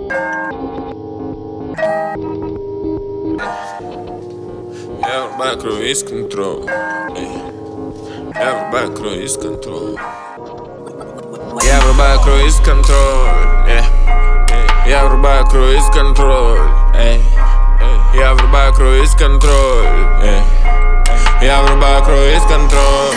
Я врубаю круиз-контроль. Я врубаю круиз-контроль. Я врубаю круиз-контроль. Я врубаю круиз-контроль. Я врубаю круиз-контроль. Я врубаю круиз-контроль.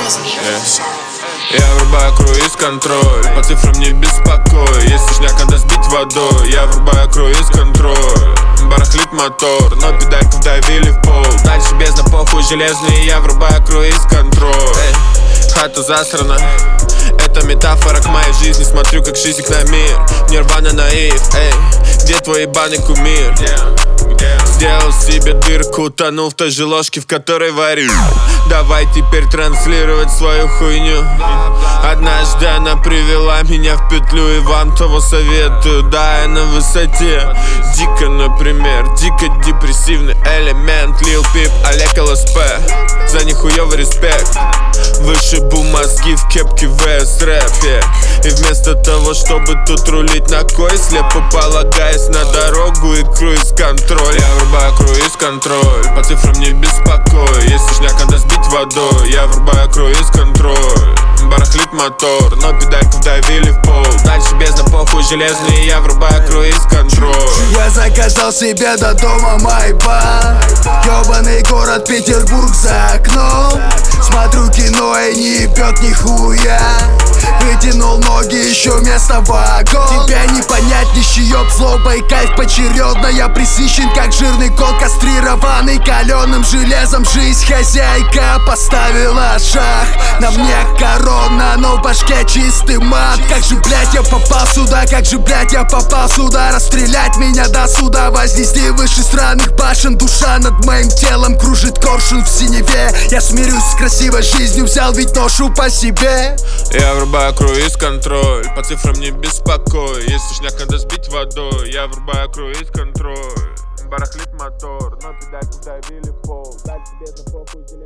Я врубаю круиз-контроль. По цифрам не беспокой. Если шняк надо сбить водой. Я врубаю круиз-контроль. Барахлит мотор, но педальку вдавили в пол. Дальше бездна, похуй железный. Я врубаю круиз-контроль. Хата засрана, это метафора к моей жизни. Смотрю как шизик на мир. Нирвана наив, где твой ебаный кумир? Сделал себе дырку, утонул в той же ложке, в которой варю. Давай теперь транслировать свою хуйню. Однажды она привела меня в петлю, и вам того советую. Да, я на высоте. Дико, например, дико депрессивный элемент. Lil Peep, Олег ЛСП. За нихуёвый респект. Вышибу мозги в кепке ВС рэпе. И вместо того, чтобы тут рулить на кой, слепо полагаясь на дорогу и круиз-контроль. Я врубаю круиз-контроль. По цифрам не беспокой. Если шняк надо сбить водой. Я врубаю круиз-контроль. Барахлит мотор, но педальку вдавили в пол. Дальше бездна, похуй железный. Я врубаю круиз-контроль. Я заказал себе до дома майбан. Ёбаный город Петербург за окном. Смотрю кино и не ебёт нихуя. Вытянул ноги, еще место в вагон. Тебя не понять, нищеёб, злоба и кайф поочередно. Я присыщен, как жирный кот, кастрированный калёным железом. Жизнь хозяйка поставила шах. На мне корона, но в башке чистый мат. Как же, блять, я попал сюда, как же, блять, я попал сюда. Расстрелять меня до суда, вознести выше странных башен. Душа над моим телом кружит коршун в синеве. Я смирюсь с красивой жизнью, взял ведь ношу по себе. Я врубаю круиз-контроль. По цифрам не беспокой. Если шняк надо сбить водой. Я врубаю круиз-контроль. Барахлит мотор, но педальку вдавили в пол. Дальше бездна, похуй.